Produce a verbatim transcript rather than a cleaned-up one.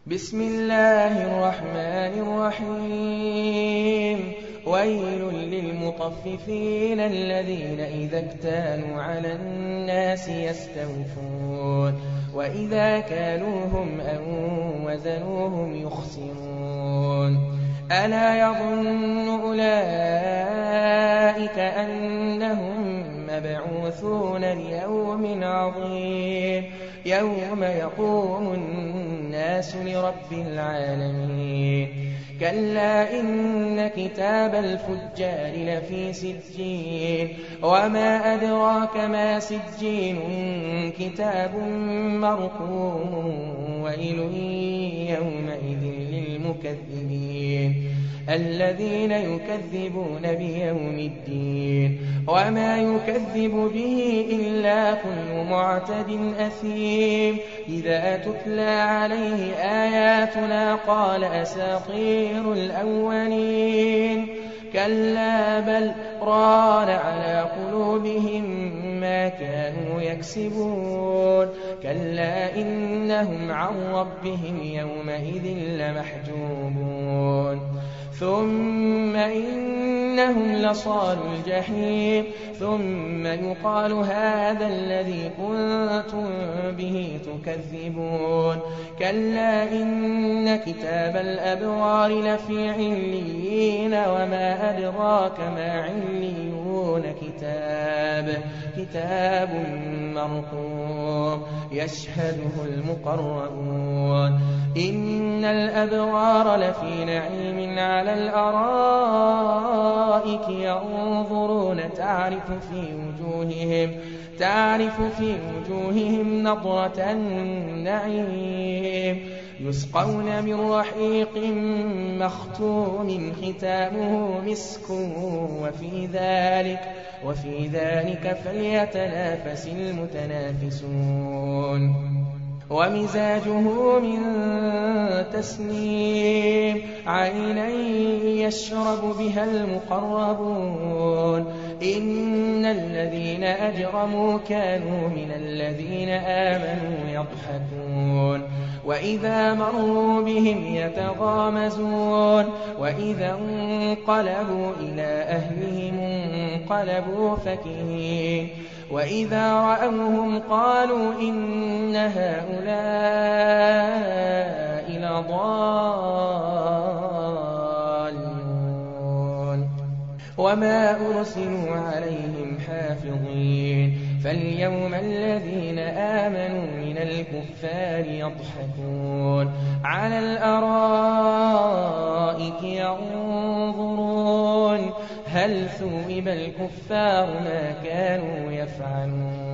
بسم الله الرحمن الرحيم ويل للمطففين الذين إذا اكتالوا على الناس يستوفون وإذا كالوهم أو وزنوهم يخسرون ألا يظن أولئك أنهم مبعوثون ليوم عظيم يوم يقوم الناس لرب العالمين كلا إن كتاب الفجار لفي سجين وما أدراك ما سجين كتاب مرقوم ويل يومئذ للمكذبين الذين يكذبون بيوم الدين وما يكذب به إلا كل معتد أثيم إذا تتلى عليه آياتنا قال أساطير الأولين كلا بل ران على قلوبهم ما كانوا يكسبون كلا إنهم عن ربهم يومئذ لمحجوبون ثم إنهم لصالوا الجحيم ثم يقال هذا الذي كنتم به تكذبون كلا إن كتاب الأبرار لفي عليين وما أدراك ما عليون كتاب كتاب مرقوم يشهده المقربون إن الأبرار لفي نعيم على الأرائك ينظرون تعرف في وجوههم تعرف في وجوههم نضرة النعيم يسقون من رحيق مختوم ختامه مسك وفي ذلك وفي ذلك فليتنافس المتنافسون ومزاجه من تسنيم عينا يشرب بها المقربون إن الذين أجرموا كانوا من الذين آمنوا يضحكون وإذا مروا بهم يتغامزون وإذا انقلبوا إلى أهلهم انقلبوا فكهين وإذا رأوهم قالوا إن هؤلاء لضالون وما أرسلوا عليهم حافظين فاليوم الذين آمنوا من الكفار يضحكون على الأرائك ينظرون هل ثوب الكفار ما كانوا يفعلون